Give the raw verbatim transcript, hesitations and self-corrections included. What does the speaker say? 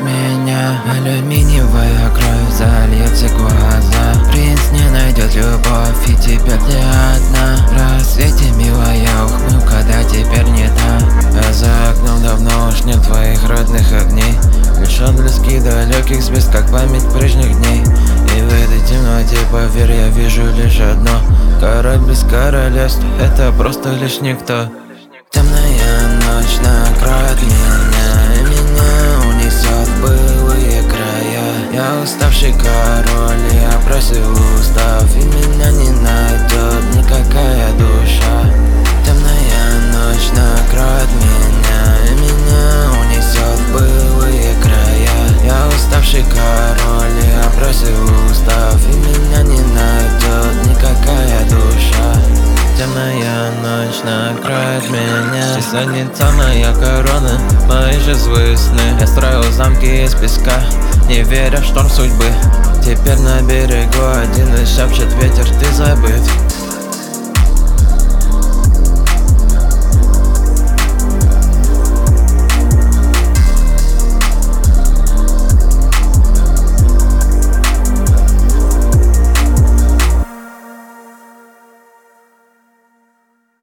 меня. Алюминиевая кровь зальет все глаза. Принц не найдет любовь, и теперь ты одна. В рассвете милая ухмылка, да теперь не та. А за окном давно уж нет твоих родных огней. Лишь отблески далеких звезд, как память прежних дней. И в этой темноте, поверь, я вижу лишь одно: король без королевств — это просто лишь никто. Темная ночь накроет меня, и меня унесет в былые края. Я уставший король, я бросил устав, и меня не найдет никакая душа. Темная ночь накроет меня, и меня унесет в былые края. Я уставший король, я бросил устав, и меня не найдет никакая душа. Темная ночь накроет меня, и садится моя корона, мои же злые сны. Я строил замки из песка, не веря в шторм судьбы. Теперь на берегу один и шепчет ветер: ты забыт.